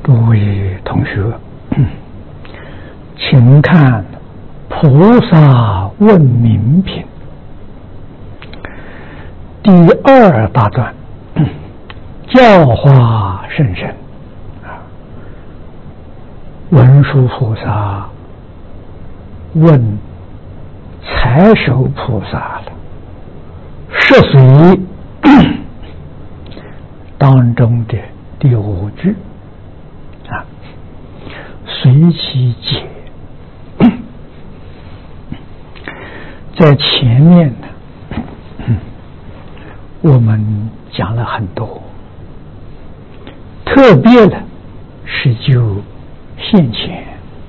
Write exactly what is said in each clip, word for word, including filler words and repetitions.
诸位同学，请看菩萨问名品第二大段，教化甚深。文殊菩萨问财首菩萨了，是随当中的第五句啊，随其解。在前面呢，我们讲了很多，特别的是就现前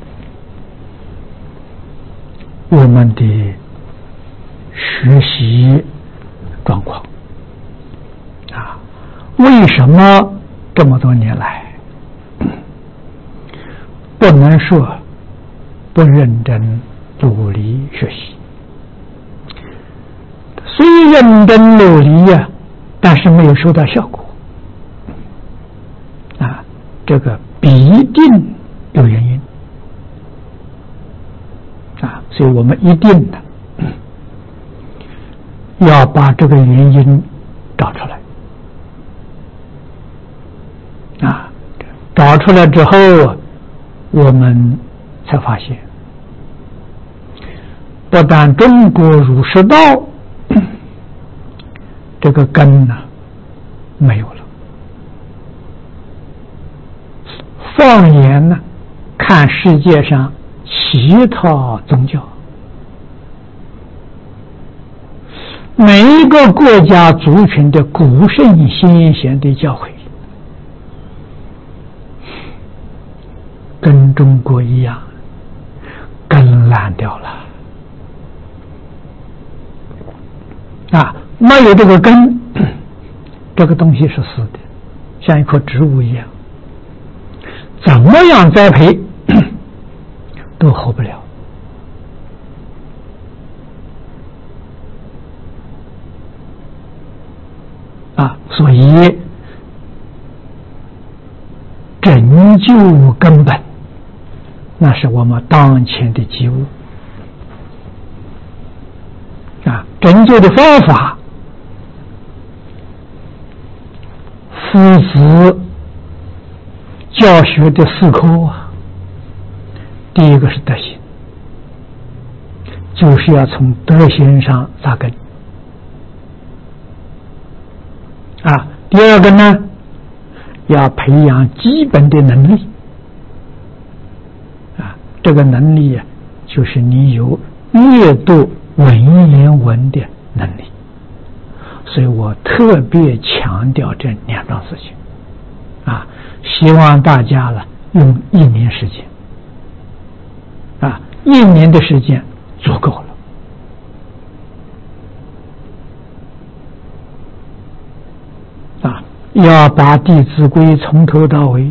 我们的学习状况啊，为什么这么多年来不能说不认真努力学习？虽认真努力呀、啊，但是没有收到效果啊，这个必定有原因啊，所以我们一定的要把这个原因找出来啊，找出来之后，我们才发现，不但中国儒释道这个根呢没有了，放眼呢看世界上其他宗教，每一个国家族群的古圣先贤的教诲跟中国一样，根烂掉了啊！没有这个根，这个东西是死的，像一棵植物一样，怎么样栽培都活不了啊！所以拯救根本，那是我们当前的急务啊！拯救的方法，夫子教学的四科啊，第一个是德行，就是要从德行上扎根啊。第二个呢，要培养基本的能力啊，这个能力啊，就是你有阅读文言文的能力。所以我特别强调这两桩事情啊，希望大家了用一年时间啊，一年的时间足够了啊，要把《弟子规》从头到尾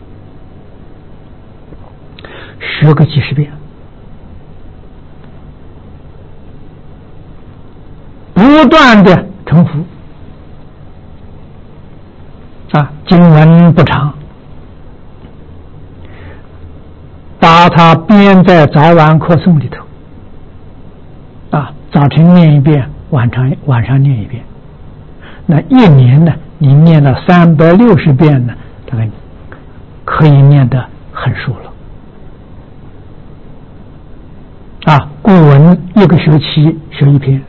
学个几十遍，不断的重复啊，经文不长，把它编在早晚课诵里头啊，早晨念一遍，晚上晚上念一遍，那一年呢，你念了三百六十遍呢，大概可以念得很熟了啊。古文一个学期学一篇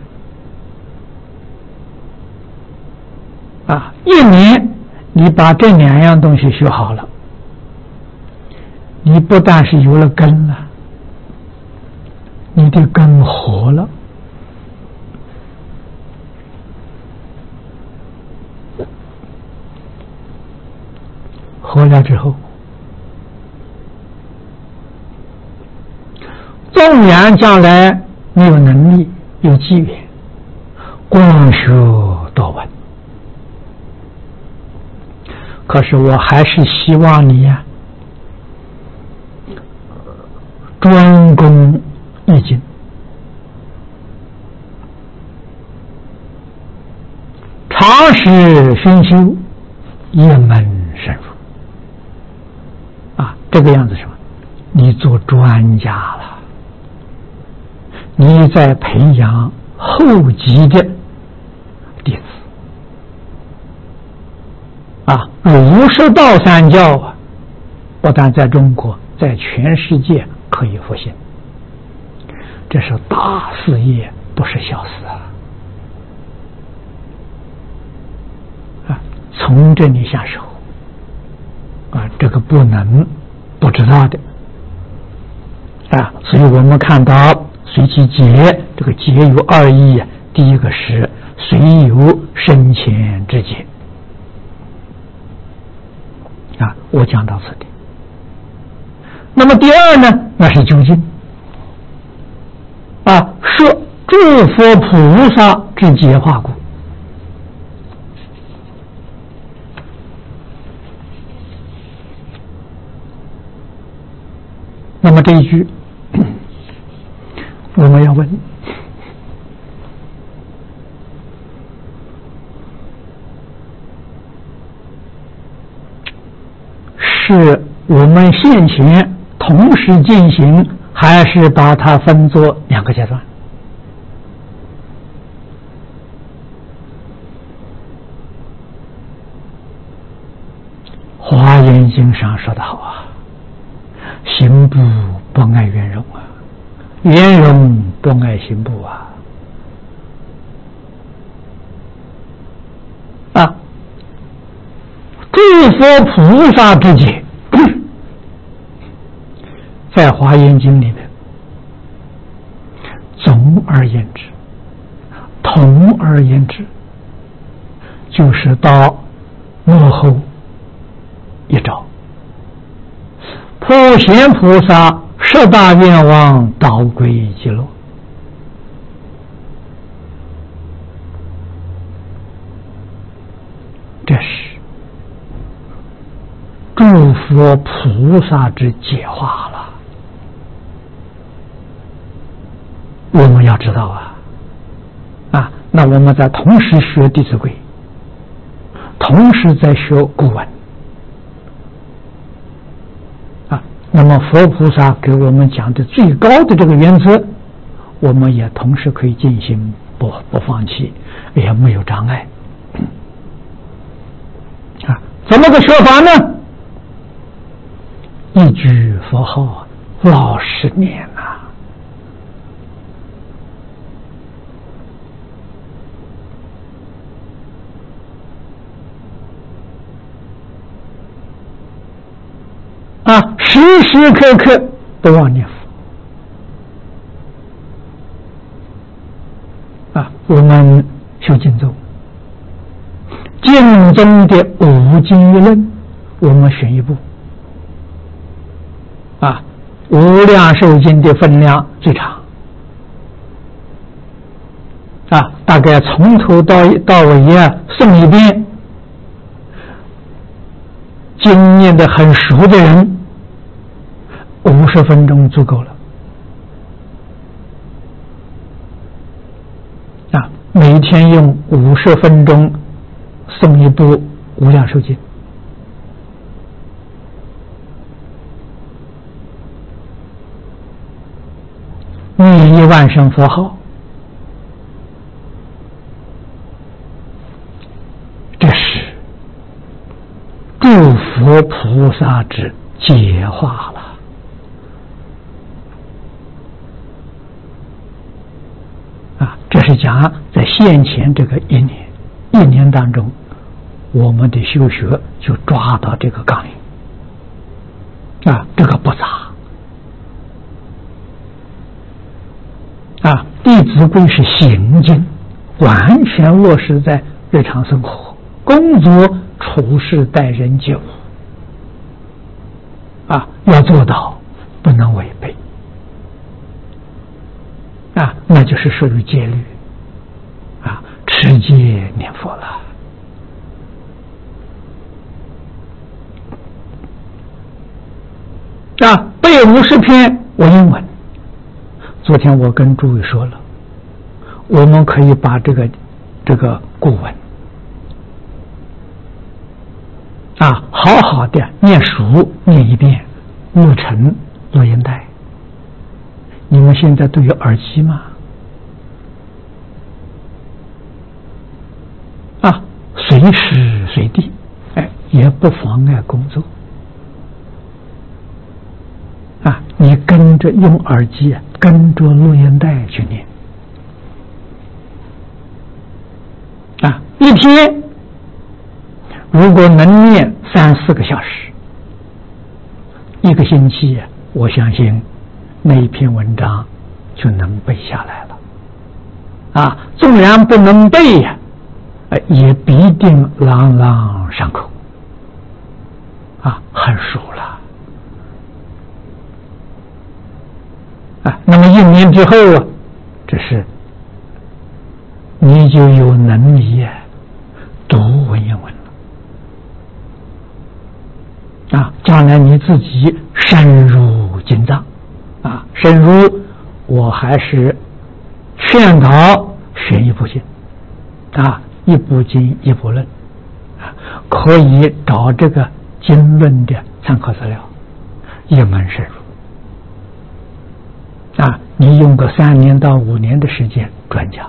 啊，一年你把这两样东西学好了，你不但是有了根了，你的根活了，活了之后，纵然将来你有能力有机缘，光学多闻，可是我还是希望你呀、啊，专攻易经，常时熏修，一门深入这个样子什么？你做专家了，你在培养后级的弟子啊！儒释道三教啊，不但在中国，在全世界可以复兴，这是大事业，不是小事啊！啊，从这里下手啊，这个不能不知道的啊！所以我们看到随其节，这个节有二义啊。第一个是随有生前之节啊，我讲到此地。那么第二呢，那是究竟啊，说诸佛菩萨之解化故。那么这一句我们要问，是我们现前同时进行，还是把它分作两个阶段？华严经上说得好啊，行部不爱圆融啊，圆融不爱行部啊。啊，诸佛菩萨之解，在华严经里面，总而言之，统而言之，就是到幕后一招，普贤菩萨十大愿望导归极乐。这是诸佛菩萨之解化了。我们要知道啊，啊，那我们在同时学《弟子规》，同时在学古文。那么佛菩萨给我们讲的最高的这个原则，我们也同时可以进行，不不放弃，也没有障碍。啊，怎么个说法呢？一句佛号老实念啊，啊，时时刻刻都要念佛啊！我们修经宗，经中的五经一论，我们选一部啊，无量寿经的分量最长啊，大概从头到到尾啊诵一遍，经念得很熟的人，五十分钟足够了啊！每天用五十分钟诵一部《无量寿经》，念一万声佛号，这是诸佛菩萨之解化了。啊，这是讲在现前这个一年一年当中，我们的修学就抓到这个纲领啊，这个不杂啊。弟子规是行经，完全落实在日常生活、工作、处事、待人接物啊，要做到，不能违背啊，那就是属于戒律啊，持戒念佛了啊。背五十篇文文，昨天我跟诸位说了，我们可以把这个这个古文啊，好好的念熟念一遍， 录成录音带。你们现在都有耳机吗？啊，随时随地，哎，也不妨碍工作。啊，你跟着用耳机，跟着录音带去念。啊，一天如果能念三四个小时，一个星期，我相信那一篇文章就能背下来了。啊，纵然不能背呀，也必定朗朗上口。啊，很熟了。啊，那么一年之后啊，这是你就有能力读文言文了。啊，将来你自己深入经藏。啊，深入，我还是劝导选一部经。啊，一部经一部论。啊，可以找这个经论的参考资料，一门深入。啊，你用个三年到五年的时间专讲，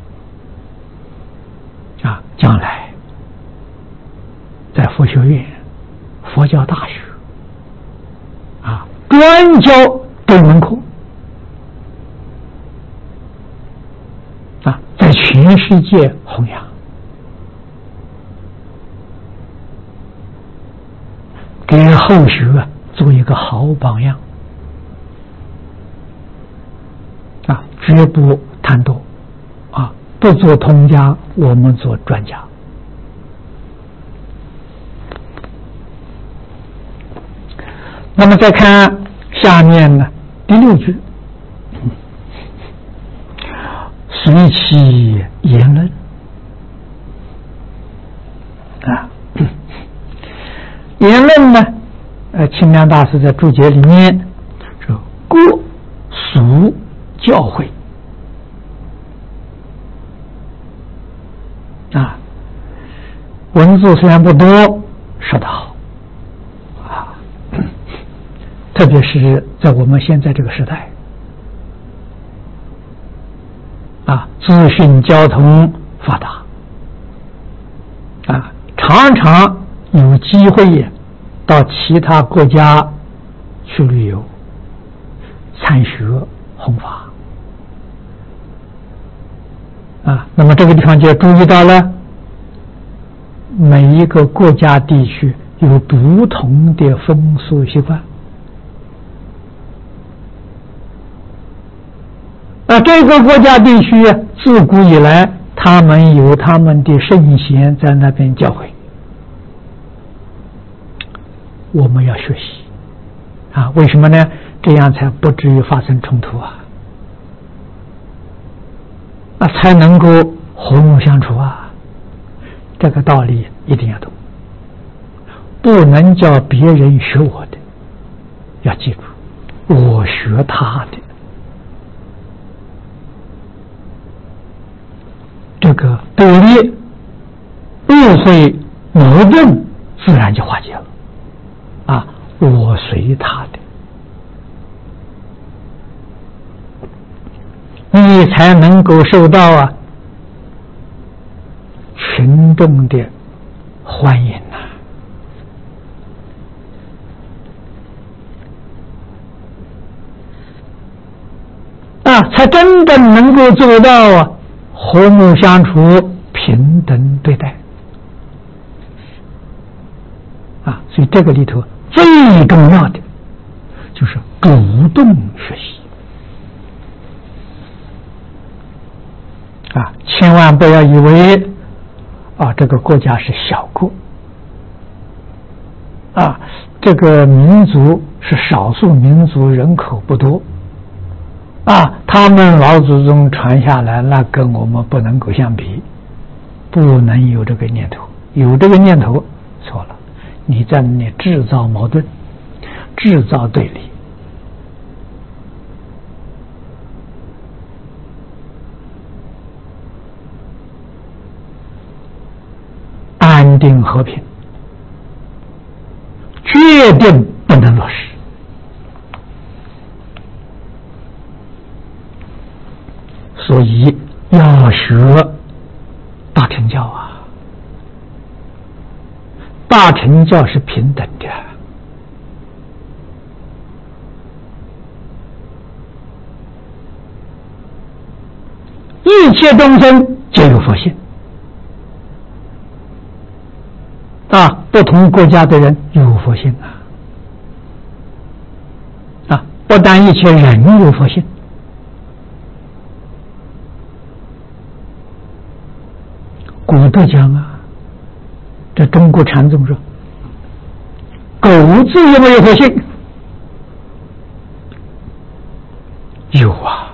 啊，将来在佛学院、佛教大学，啊，专教这门课，啊，在全世界弘扬，给后学做一个好榜样。啊，绝不贪多，啊，不做通家，我们做专家。那么再看下面呢，第六句，随其言论。啊，言论呢，呃，清凉大师在注解里面说，过俗教诲啊，文字虽然不多，说得好啊，特别是在我们现在这个时代啊，资讯交通发达啊，常常有机会到其他国家去旅游、参学、弘法。啊，那么这个地方就注意到了，每一个国家地区有不同的风俗习惯。啊，这个国家地区自古以来，他们有他们的圣贤在那边教诲，我们要学习。啊，为什么呢？这样才不至于发生冲突啊。啊，才能够和睦相处啊！这个道理一定要懂，不能叫别人学我的，要记住，我学他的，这个对立、误会、矛盾自然就化解了。啊，我随他的。你才能够受到啊群众的欢迎呐、啊！啊，才真正能够做到啊和睦相处、平等对待啊！所以这个里头最重要的就是主动学习。啊，千万不要以为啊，这个国家是小国，啊，这个民族是少数民族，人口不多，啊，他们老祖宗传下来，那跟我们不能够相比，不能有这个念头，有这个念头错了，你在那里制造矛盾，制造对立。安定和平，决定不能落实所以要学大乘教啊。大乘教是平等的，一切众生皆有佛性啊，不同国家的人有佛性啊，啊，不但一切人有佛性，古德讲啊，这中国禅宗说，狗子有没有佛性？有啊。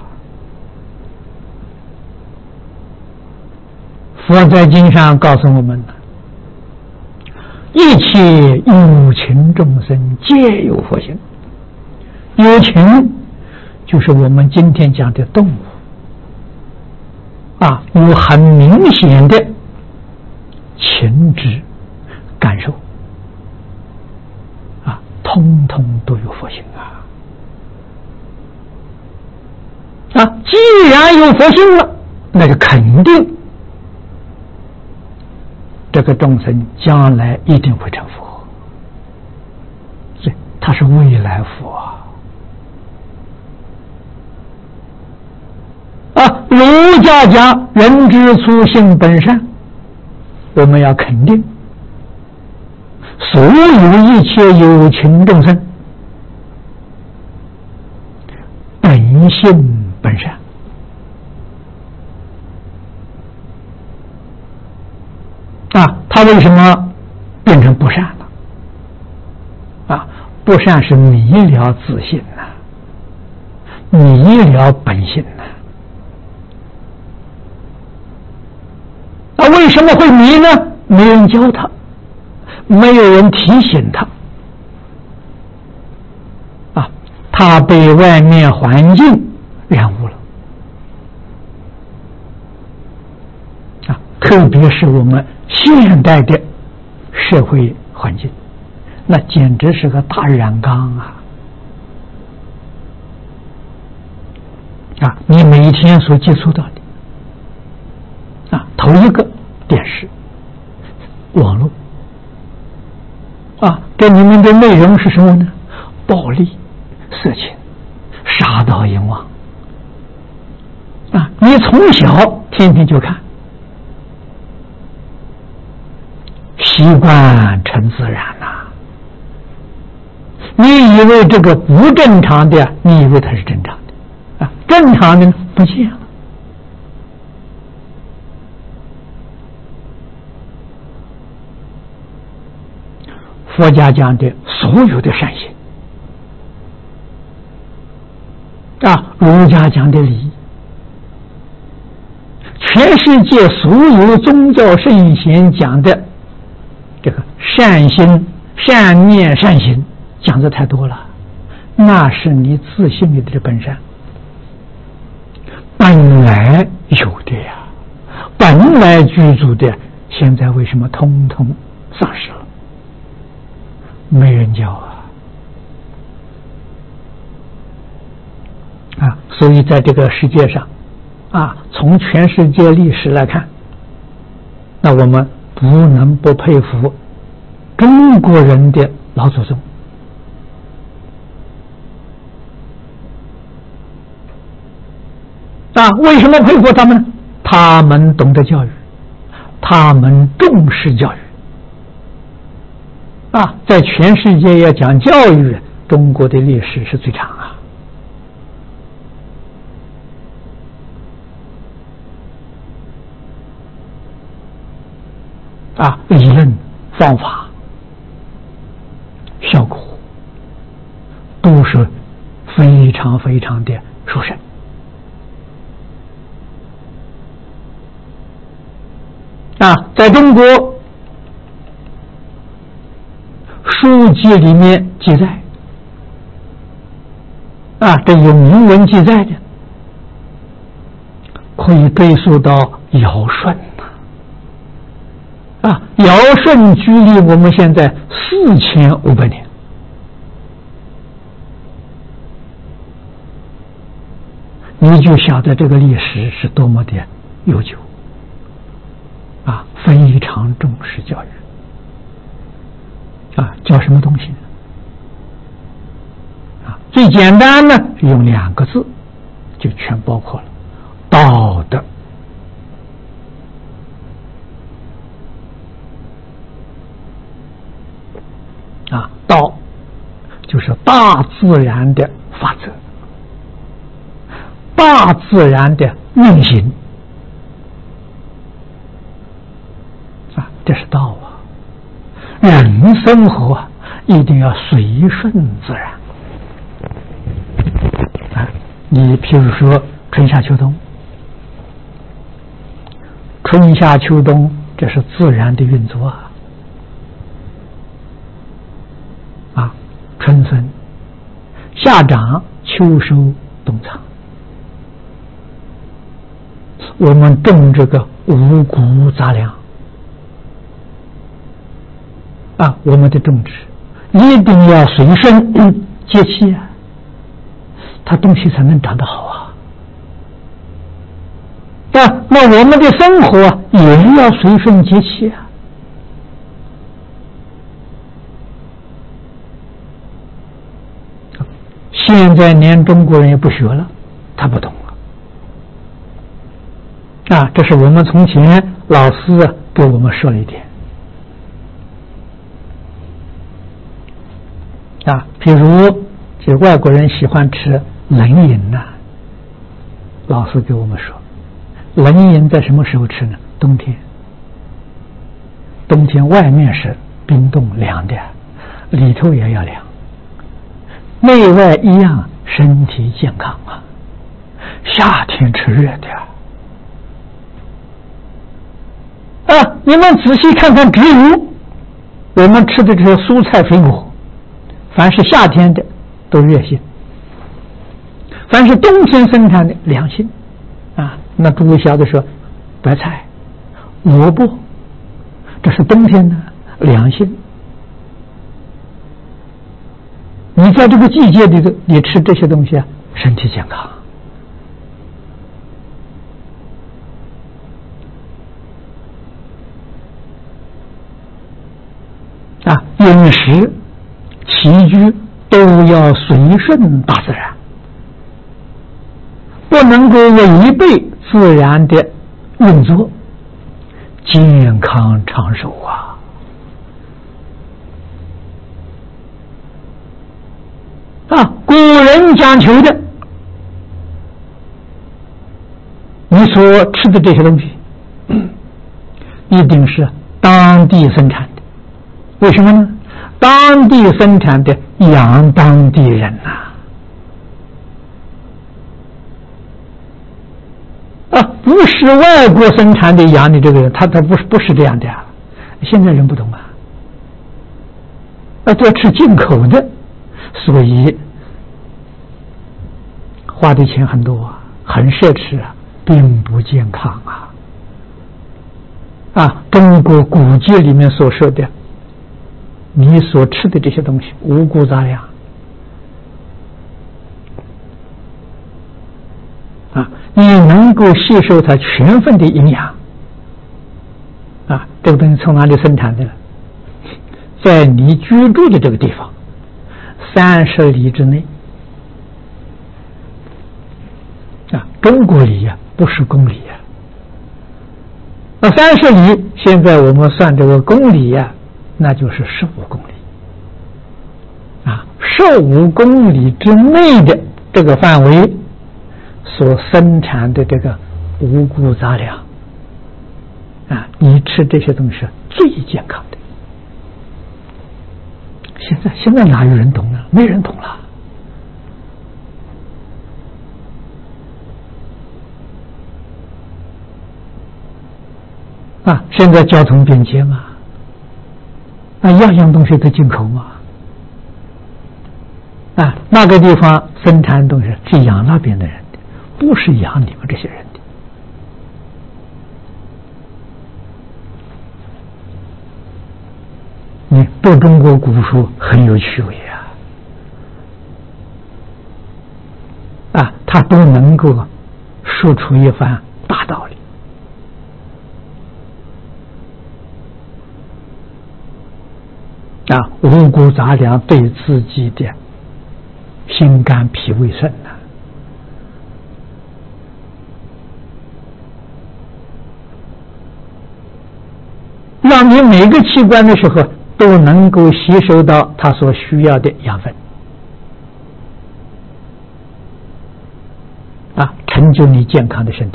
佛在经上告诉我们了，一切有情众生皆有佛性。有情就是我们今天讲的动物啊，有很明显的情知感受啊，通通都有佛性啊！啊，既然有佛性了，那就肯定这个众生将来一定会成佛，所以他是未来佛啊！啊，儒家讲人之初性本善，我们要肯定所有一切有情众生本性本善啊，他为什么变成不善了？啊，不善是迷了自信呐、啊，迷了本性呐、啊。啊，为什么会迷呢？没人教他，没有人提醒他，啊，他被外面环境染污了，啊，特别是我们现代的社会环境，那简直是个大染缸啊！啊，你每天所接触到的，啊，头一个电视、网络，啊，给你们的内容是什么呢？暴力、色情、杀盗淫妄，啊，你从小天天就看。习惯成自然了、啊，你以为这个不正常的，你以为它是正常的，啊，正常的不见了。佛家讲的所有的善行，啊，儒家讲的礼，全世界所有宗教圣贤讲的这个善心、善念、善行，讲的太多了，那是你自信里的本善，本来有的呀，本来居住的，现在为什么通通丧失了？没人教啊！啊，所以在这个世界上，啊，从全世界历史来看，那我们不能不佩服中国人的老祖宗。啊，为什么佩服他们呢？他们懂得教育，他们重视教育。啊，在全世界要讲教育，中国的历史是最长啊！啊，理论、方法、效果都是非常非常的殊胜。啊，在中国书籍里面记载，啊，这有明文记载的，可以追溯到尧舜啊，尧舜距离我们现在四千五百年， 你就晓得这个历史是多么的悠久啊，非常重视教育啊，教什么东西呢？啊，最简单呢，用两个字就全包括了：道德。啊，道就是大自然的法则，大自然的运行啊，这是道啊。人生活啊，一定要随顺自然啊。你譬如说春夏秋冬，春夏秋冬，这是自然的运作啊。啊，春生、夏长、秋收、冬藏。我们种这个五谷杂粮啊，我们的种植一定要随顺节气啊，它东西才能长得好啊。啊，那我们的生活也要随顺节气啊。现在连中国人也不学了，他不懂了啊！这是我们从前老师啊给我们说了一点啊，比如这外国人喜欢吃冷饮呐、啊，老师给我们说，冷饮在什么时候吃呢？冬天，冬天外面是冰冻凉的，里头也要凉。内外一样，身体健康啊！夏天吃热的啊！你们仔细看看植物，我们吃的这些蔬菜水果，凡是夏天的都热性，凡是冬天生产的凉性啊。那诸位晓得说，白菜、萝卜，这是冬天的凉性。你在这个季节里头，你吃这些东西啊，身体健康啊，饮食起居都要随顺大自然，不能够违背自然的运作，健康长寿啊。啊，古人讲求的，你所吃的这些东西，一定是当地生产的。为什么呢？当地生产的养当地人呐、啊，啊，不是外国生产的养你这个人，他他不是不是这样的啊。现在人不懂啊，啊，都要吃进口的。所以花的钱很多啊，很奢侈啊，并不健康啊！啊，中国古籍里面所说的，你所吃的这些东西，五谷杂粮啊，你能够吸收它全份的营养啊，这个东西从哪里生产的呢？在你居住的这个地方三十里之内啊，中国里呀、啊、不是公里呀、啊，那三十里现在我们算这个公里呀、啊，那就是十五公里啊，十五公里之内的这个范围所生产的这个五谷杂粮啊，你吃这些东西是最健康的。现在现在哪有人懂呢？没人懂了。啊，现在交通便捷嘛，啊，样样东西都进口嘛，啊，那个地方生产东西是养那边的人的，不是养你们这些人的。你读中国古书很有趣味啊！啊， 他都能够说出一番大道理。啊，五谷杂粮对自己的心肝脾胃肾呢，让你每个器官的时候都能够吸收到它所需要的养分，啊，成就你健康的身体。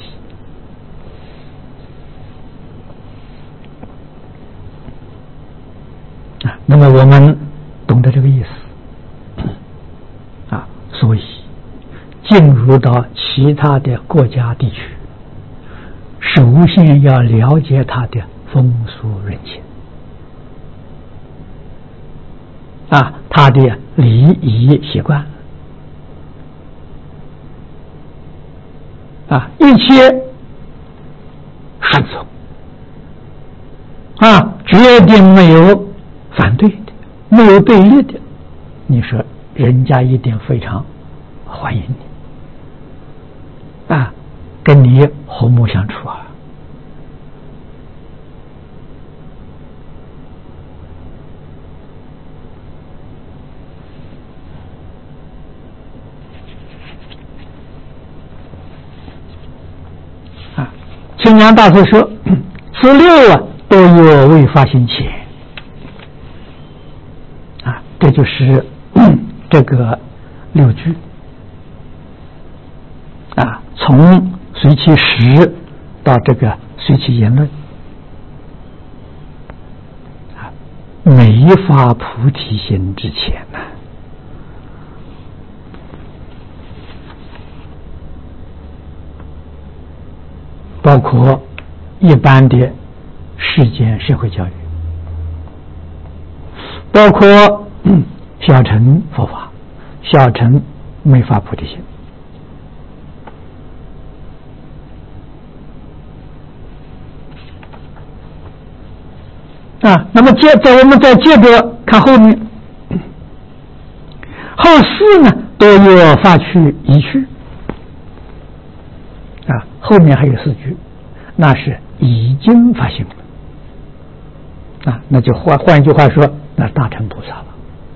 啊，那么我们懂得这个意思，啊，所以进入到其他的国家地区，首先要了解它的风俗人情，啊，它的礼仪习惯，啊，一切顺从，啊，决定没有反对的，没有对立的，你说人家一定非常欢迎你，啊，跟你和睦相处啊。啊，清凉大师说，此六啊都有未发心前。这就是这个六句啊，从随其实到这个随其言论啊，没发菩提心之前呢、啊，包括一般的世间社会教育，包括小乘佛法，小乘没发菩提心啊。那么接着我们再接着看后面，后四呢都有发去移去啊，后面还有四句，那是已经发心了啊，那就换换一句话说，那大乘菩萨了。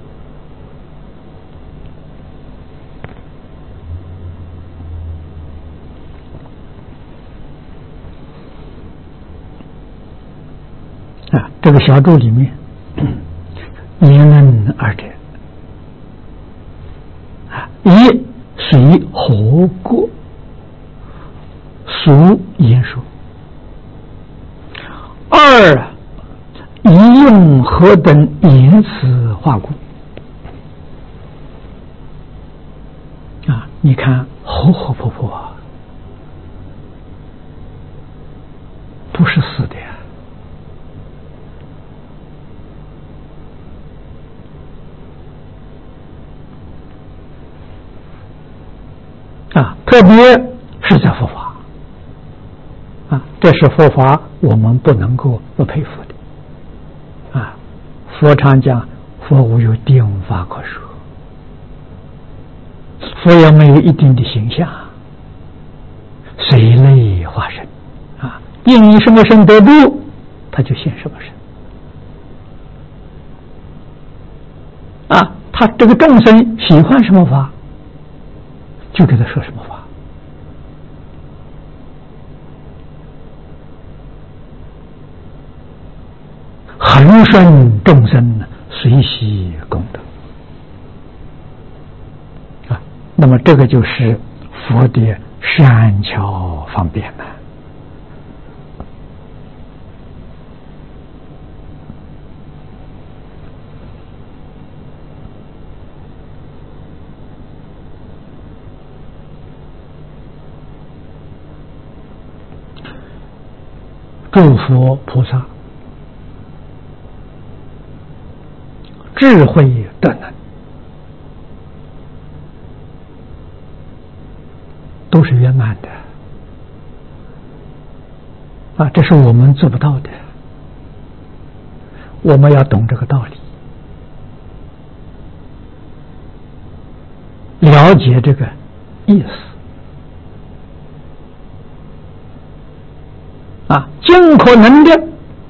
啊，这个小注里面，言论二者，啊，一随何故俗言说，二宜用何等言辞化故。啊，你看活活泼泼啊，不是死的呀。啊，特别是在佛法啊，这是佛法我们不能够不佩服的啊。佛常讲，佛无有定法可说，佛也没有一定的形象，随类化身啊，应你什么身得度，他就现什么身啊。他这个众生喜欢什么法，就给他说什么法，恒顺众生，随喜功德啊。那么这个就是佛的善巧方便呢。诸佛菩萨智慧德能都是圆满的啊，这是我们做不到的，我们要懂这个道理，了解这个意思， 尽可能的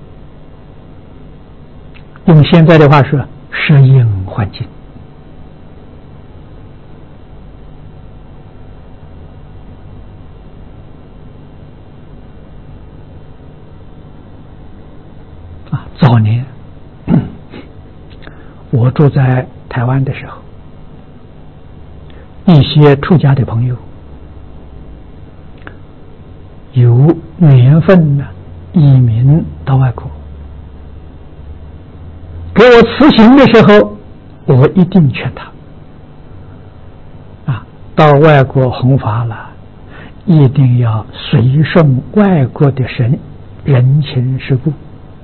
用现在的话说，适应环境。啊，早年我住在台湾的时候，一些出家的朋友有缘分呢，移民到外国，给我辞行的时候，我一定劝他啊，到外国弘法了，一定要随顺外国的神人情世故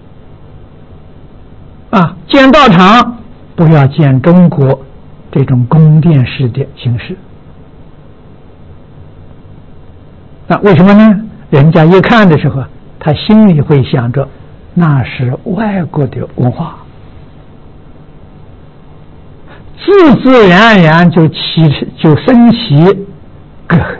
啊，建道场不要建中国这种宫殿式的形式。那为什么呢？人家一看的时候，他心里会想着那是外国的文化，自自然然就起就升起隔阂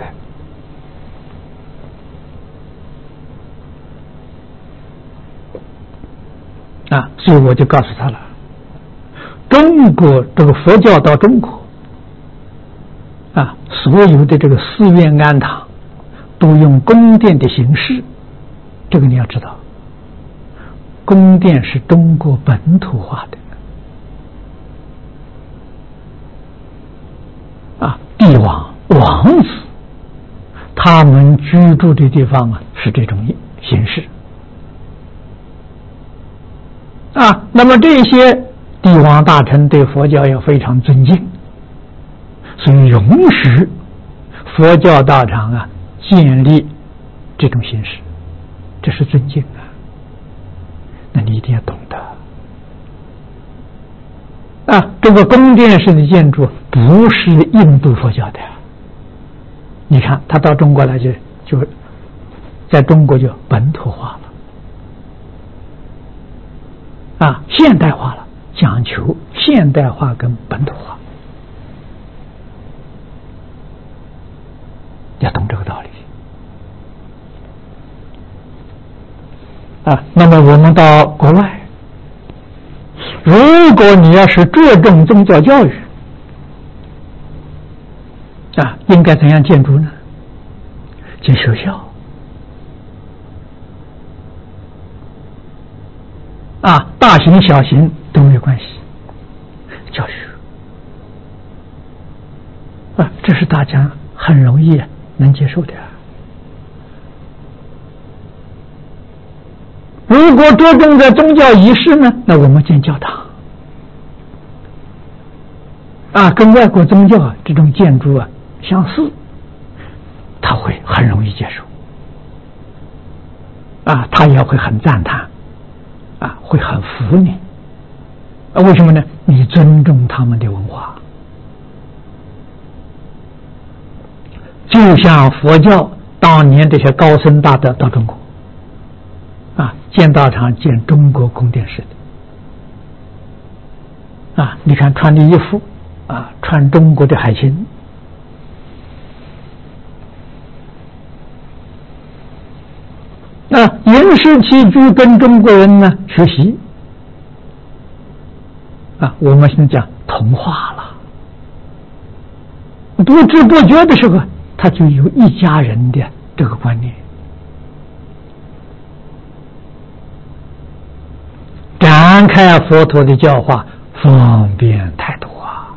啊，所以我就告诉他了，中国这个佛教到中国啊，所有的这个寺院庵堂都用宫殿的形式，这个你要知道，宫殿是中国本土化的啊，帝王王子他们居住的地方啊是这种形式啊，那么这些帝王大臣对佛教要非常尊敬，所以容许佛教道场啊建立这种形式，这是尊敬啊，那你一定要懂得啊，这个宫殿式的建筑不是印度佛教的，你看他到中国来就就在中国就本土化了啊，现代化了，讲求现代化跟本土化，要懂这个道理啊。那么我们到国外，如果你要是着重宗教教育啊，应该怎样建筑呢？建学校啊，大型小型都没有关系，教学啊，这是大家很容易能接受的。如果着重在宗教仪式呢，那我们建教堂啊，跟外国宗教啊这种建筑啊相似，他会很容易接受啊，他也会很赞叹啊，会很服你啊。为什么呢？你尊重他们的文化，就像佛教当年这些高僧大德到中国啊，建道场建中国宫殿式的啊，你看穿的衣服啊，穿中国的海青啊，饮食起居跟中国人呢学习啊，我们现在讲同化了，不知不觉的时候，他就有一家人的这个观念，展开佛陀的教化，方便太多啊！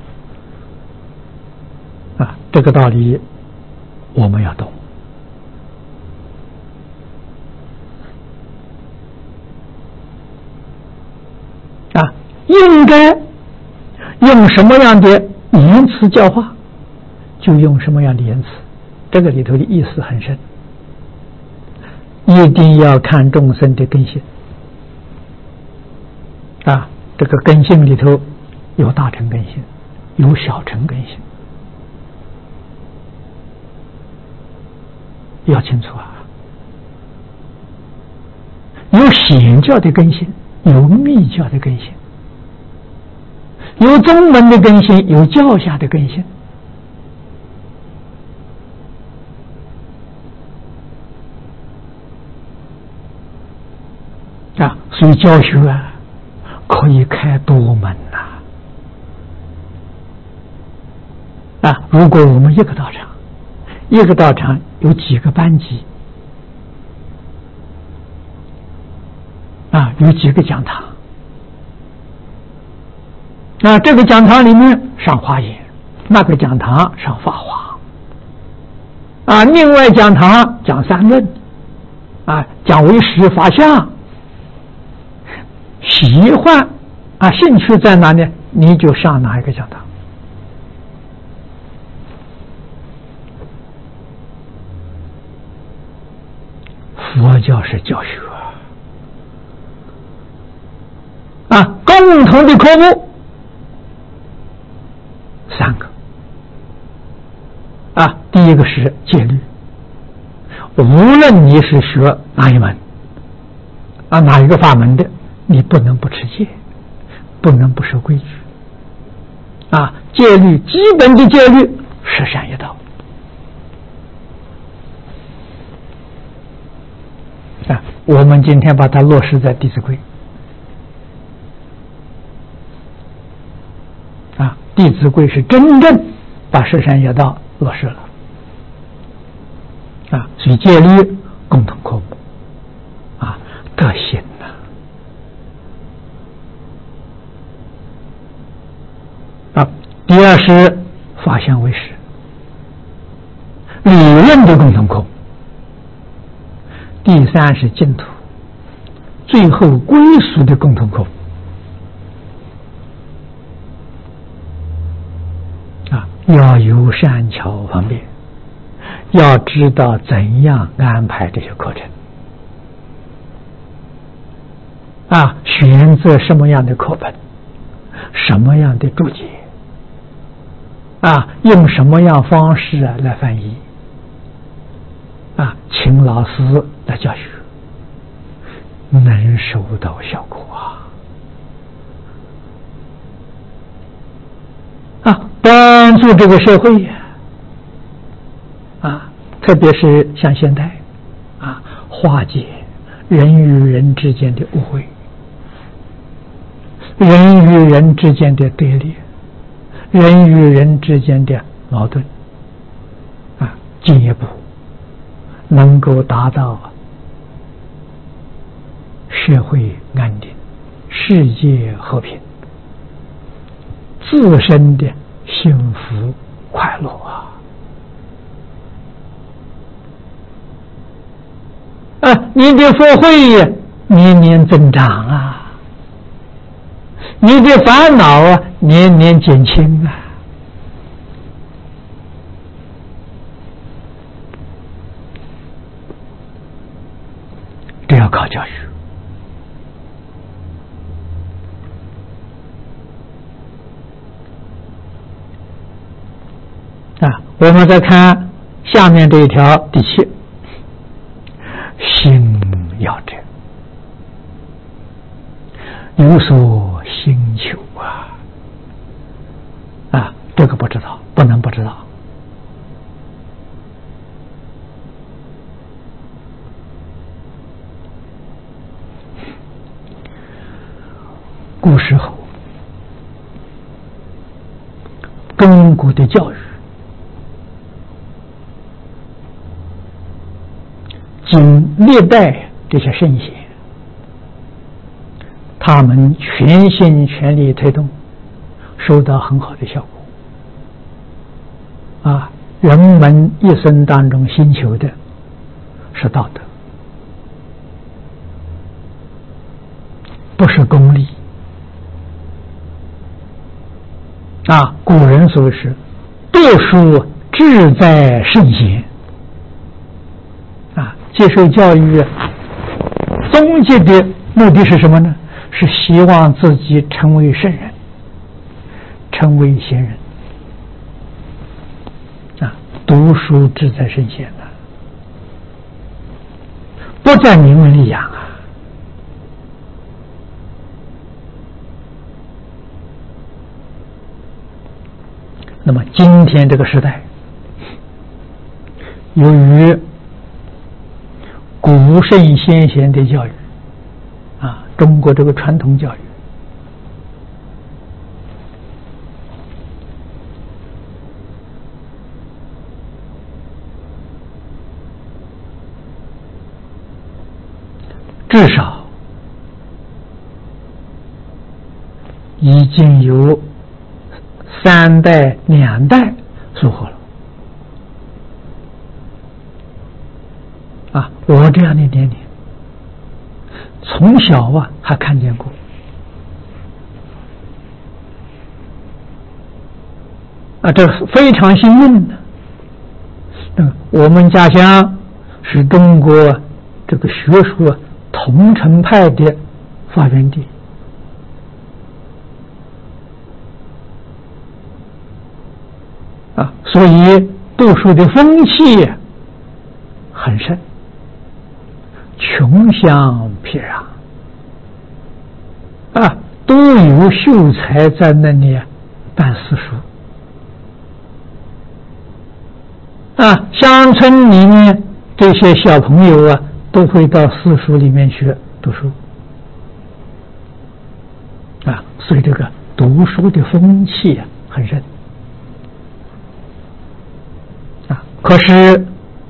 啊，这个道理我们要懂。啊，应该用什么样的言辞教化，就用什么样的言辞，这个里头的意思很深，一定要看众生的根性啊，这个根性里头有大乘根性，有小乘根性，要清楚啊，有显教的根性，有密教的根性，有宗门的根性，有教下的根性。 啊，所以教学啊，可以开多门呐。啊，如果我们一个道场，一个道场有几个班级，啊，有几个讲堂，那这个讲堂里面上华严，那个讲堂上法华，啊，另外讲堂讲三论，啊，讲唯识法相，喜欢啊，兴趣在哪里，你就上哪一个讲堂。佛教是教学啊，共同的科目三个啊，第一个是戒律，无论你是学哪一门啊，哪一个法门的，你不能不持戒，不能不守规矩啊。戒律基本的戒律，十善业道啊，我们今天把它落实在《弟子规》啊，《弟子规》是真正把十善业道落实了啊，所以戒律共同科目啊，德行呐啊。第二是法相唯识，理论的共同科目。第三是净土，最后归属的共同科目啊，要有善巧方便，要知道怎样安排这些课程啊，选择什么样的课本，什么样的注解啊，用什么样方式啊来翻译啊，请老师来教学，能收到效果啊！啊，帮助这个社会呀！啊，特别是像现在啊，化解人与人之间的误会，人与人之间的对立，人与人之间的矛盾啊，进一步能够达到社会安定、世界和平、自身的幸福快乐啊！啊，你的福慧年年增长啊，你的烦恼啊年年减轻啊。这要靠教育啊！我们再看下面这一条第七，心要正，有所心求啊！啊，这个不知道，不能不知道。古时候，中国的教育经历代这些圣贤，他们全心全力推动，收到很好的效果。啊，人们一生当中心求的是道德，不是功利。啊，古人所是读书志在圣贤啊，接受教育终极的目的是什么呢？是希望自己成为圣人，成为贤人啊！读书志在圣贤啊，不在名闻利养啊。那么今天这个时代，由于古圣先贤的教育啊， 中国这个传统教育。至少已经有三代两代疏忽了啊！我这样的年龄，从小啊还看见过啊，这是非常幸运的。嗯，我们家乡是中国这个学术啊桐城派的发源地啊，所以读书的风气很盛，穷乡僻壤啊，都有秀才在那里办私塾啊，乡村里面这些小朋友啊都会到私塾里面去读书啊，所以这个读书的风气啊很盛啊。可是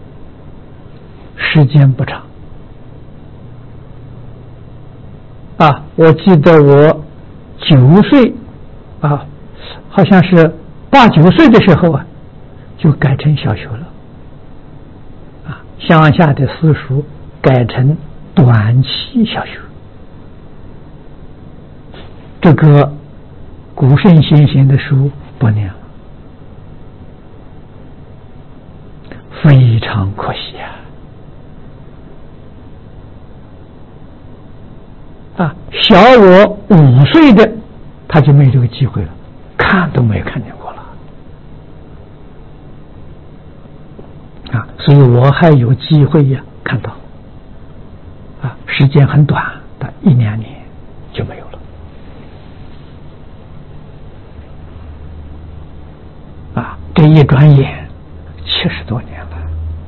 时间不长啊，我记得我九岁啊，好像是八九岁的时候啊，就改成小学了啊，乡下的私塾改成短期小学，这个古圣先贤的书不念了，非常可惜啊！啊，小我五岁的他就没这个机会了，看都没看见过了啊！所以我还有机会呀看到。啊，时间很短的一两年就没有了啊！这一转眼七十多年了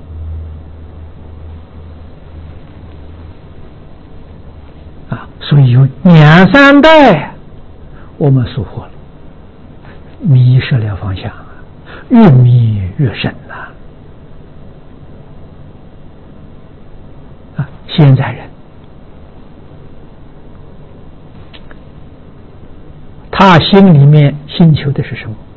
啊！所以有两三代我们疏忽了，迷失了方向，越迷越深呐！啊，现在人他心里面寻求的是什么？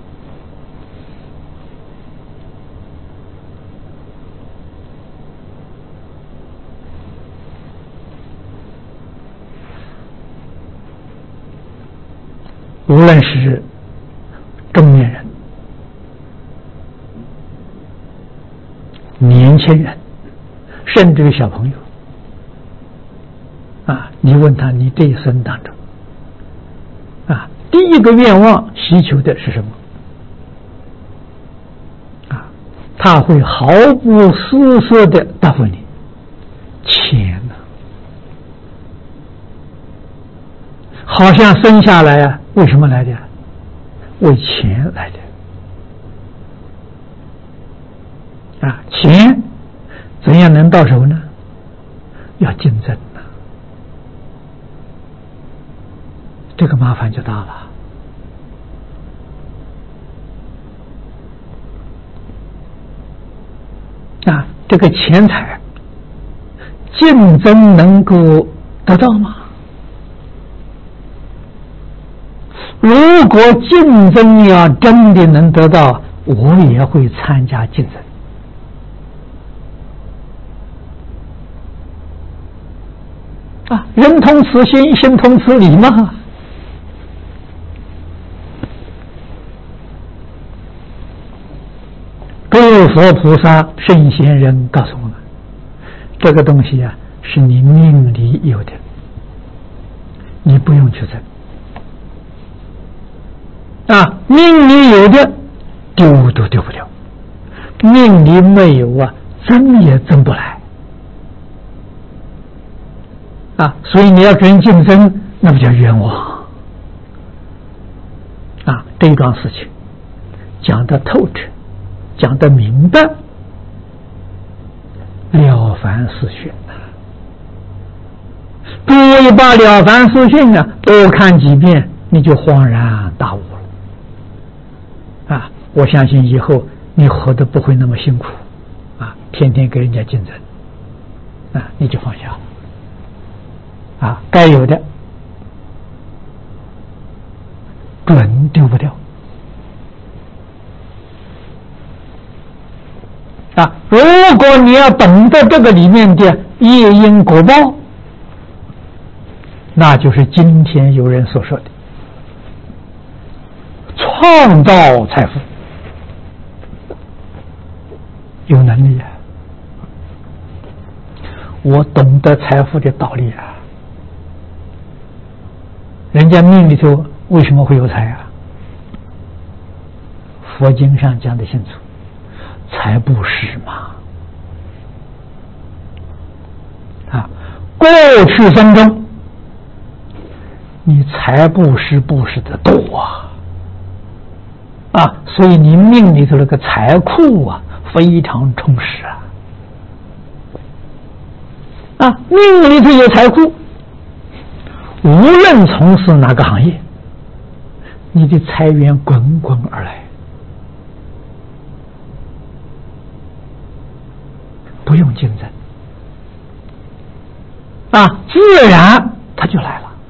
无论是中年人、年轻人，甚至于小朋友啊，你问他，你这一生当中啊，第一个愿望祈求的是什么？啊，他会毫不思索的答复你：钱呢、啊？好像生下来啊，为什么来的？为钱来的。啊，钱怎样能到手呢？要竞争呢、啊，这个麻烦就大了。啊，这个钱财竞争能够得到吗？如果竞争要真的能得到，我也会参加竞争。啊，人同此心，心同此理嘛。诸佛菩萨、圣贤人告诉我们，这个东西啊，是你命里有的，你不用去争。啊，命里有的丢都丢不掉，命里没有啊，争也争不来。啊，所以你要跟人竞争，那不叫冤枉。啊，这一桩事情讲得透彻，讲得明白，了凡四训呐， 读一把《了凡四训》啊，多看几遍，你就恍然大悟了。啊，我相信以后你活得不会那么辛苦，啊，天天跟人家竞争，啊，你就放下了。啊，该有的准丢不掉。啊，如果你要懂得这个里面的业因果报，那就是今天有人所说的创造财富，有能力啊！我懂得财富的道理啊！人家命里头为什么会有财啊？佛经上讲得清楚，财布施嘛。啊，过去生中，你财布施布施的多啊，啊，所以你命里头那个财库啊，非常充实啊。啊，命里头有财库，无论从事哪个行业，你的财源滚滚而来，不用竞争啊，自然它就来了。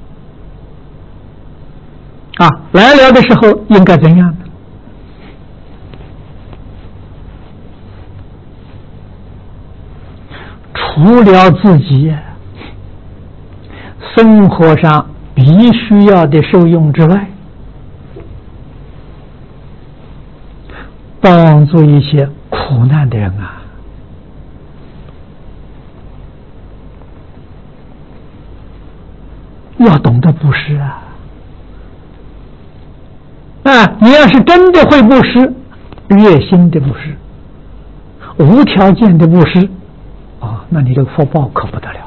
啊，来了的时候应该怎样呢？除了自己生活上必须要的受用之外，帮助一些苦难的人啊，要懂得布施啊！啊，你要是真的会布施，热心的布施，无条件的布施，哦，那你这个福报可不得了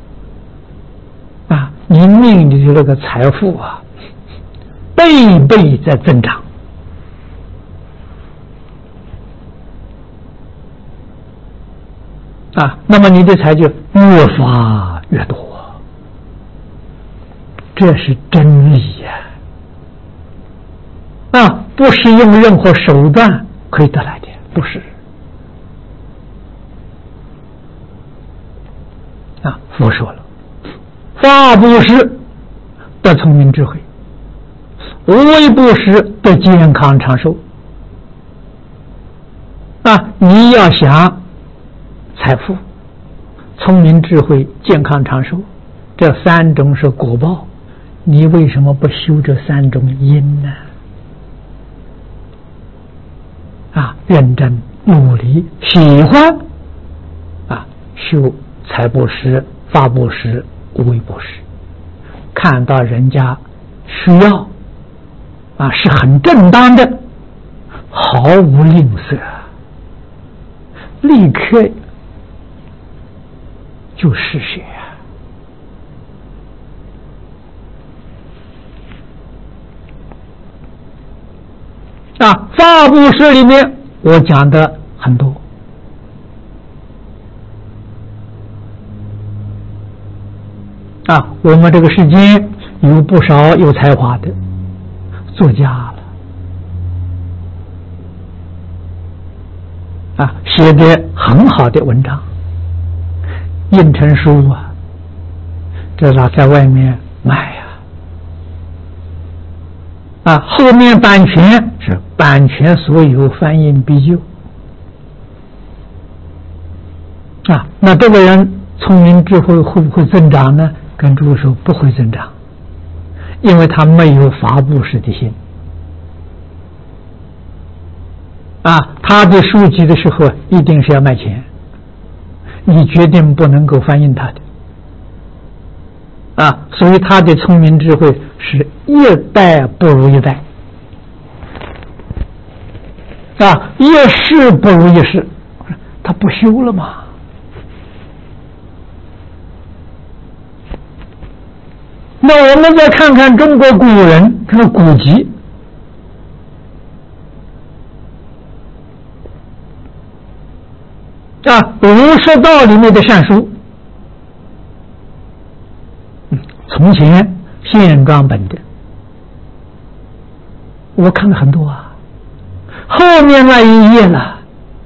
啊！你命里的这个财富啊，倍倍在增长啊，那么你的财就越发越多，这是真理呀！啊，不是用任何手段可以得来的，不是。啊，佛说了，法布施得聪明智慧，无为布施得健康长寿。啊，你要想财富、聪明智慧、健康长寿，这三种是果报，你为什么不修这三种因呢？啊，认真努力喜欢啊，修财布施、法布施、无为布施，看到人家需要啊，是很正当的，毫无吝啬，立刻就施舍啊！法布施里面我讲的很多啊，我们这个世间有不少有才华的作家了啊，写的很好的文章，印成书啊，这他在外面卖呀。啊，后面版权是版权所有，翻印必究啊。那这个人聪明智慧会不会增长呢？跟诸位说不会增长，因为他没有法布施的心啊。他的书籍的时候一定是要卖钱，你决定不能够翻印他的啊。所以他的聪明智慧是一代不如一代啊，一世不如一世，他不修了吗？那我们再看看中国古人这个古籍啊，儒释道里面的善书从前现装本的，我看了很多啊，后面那一页了，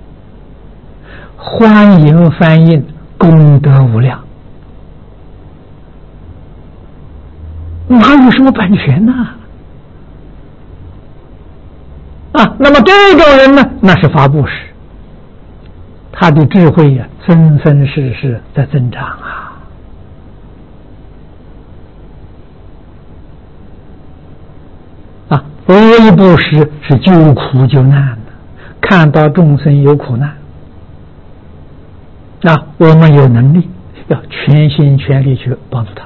欢迎翻印，功德无量，哪有什么版权呢？啊，那么这种人呢，那是发布施，他的智慧呀、啊，生生世世在增长啊。啊，唯布施是救苦救难的，看到众生有苦难，那我们有能力要全心全力去帮助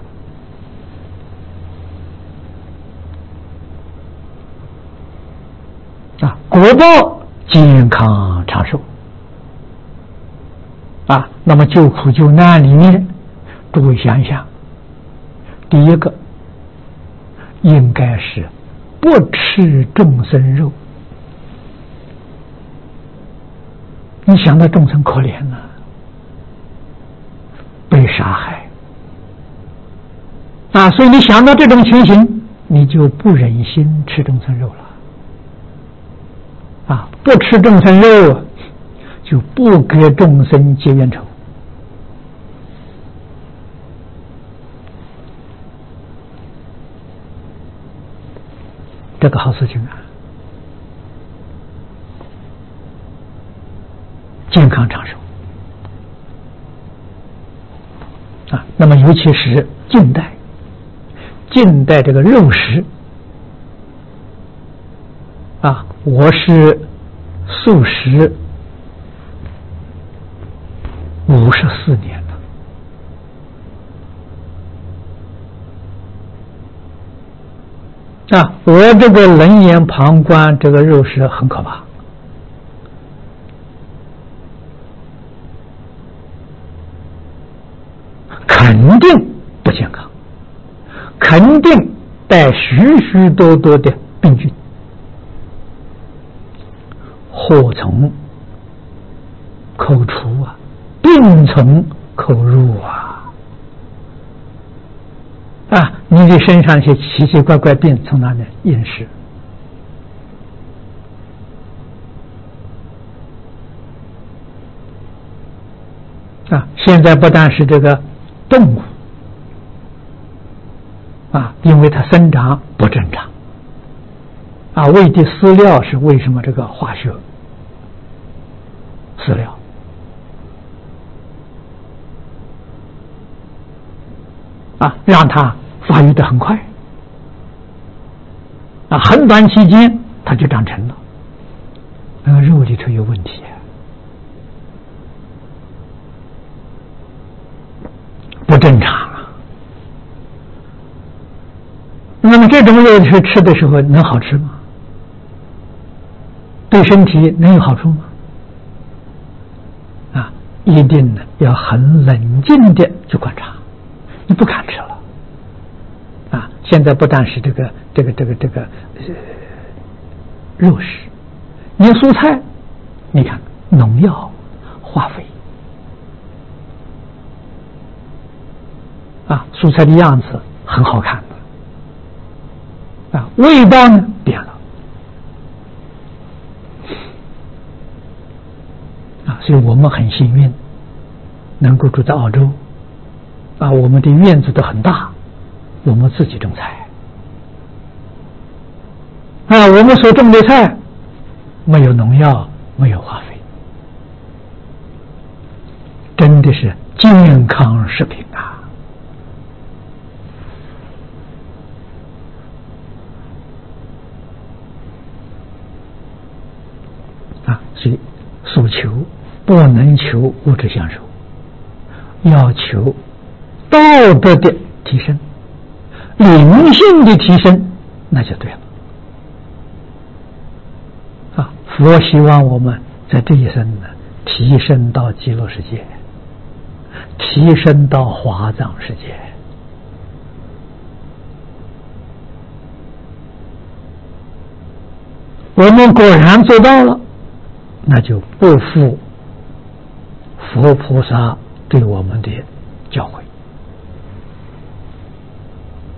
他。啊，果报健康长寿。啊，那么救苦救难里面，诸位想一想，第一个应该是不吃众生肉。你想到众生可怜了，被杀害啊，所以你想到这种情形，你就不忍心吃众生肉了。啊，不吃众生肉，就不给众生结冤仇。这个好事情啊，健康长寿啊。那么尤其是近代，近代这个肉食啊，我是素食五十四年了啊，我这个冷眼旁观这个肉食很可怕。肯定不健康，肯定带许许多多的病菌，祸从口出啊，病从口入啊！啊，你的身上一些奇奇怪怪病从哪里饮食？啊，现在不但是这个动物啊，因为它生长不正常啊，喂的饲料是为什么这个化学饲料啊，让它发育的很快啊，很短期间它就长成了，那个肉里头有问题，不正常啊。那么这种肉是吃的时候能好吃吗？对身体能有好处吗？啊，一定呢要很冷静的去观察，你不敢吃了啊！现在不但是这个这个这个这个、呃、肉食，连蔬菜，你看农药、化肥啊，蔬菜的样子很好看的啊，味道呢变了啊，所以我们很幸运能够住在澳洲啊，我们的院子都很大，我们自己种菜啊，我们所种的菜没有农药，没有化肥，真的是健康食品啊！啊，所以诉求不能求物质享受，要求道德的提升，灵性的提升，那就对了。啊，佛希望我们在这一生呢，提升到极乐世界，提升到华藏世界。我们果然做到了，那就不负佛菩萨对我们的教诲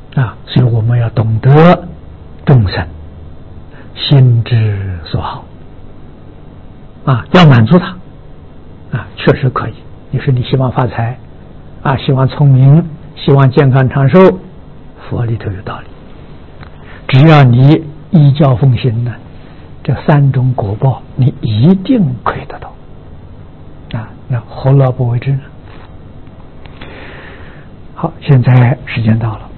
啊，所以我们要懂得众生心之所好啊，要满足他啊，确实可以。你说你希望发财啊，希望聪明，希望健康长寿，佛里头有道理。只要你依教奉行呢，这三种果报你一定可以得到啊，那何乐不为之呢？好，现在时间到了。